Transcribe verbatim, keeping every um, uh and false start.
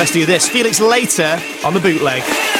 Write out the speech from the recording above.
Let's do this. Felix Later on the bootleg.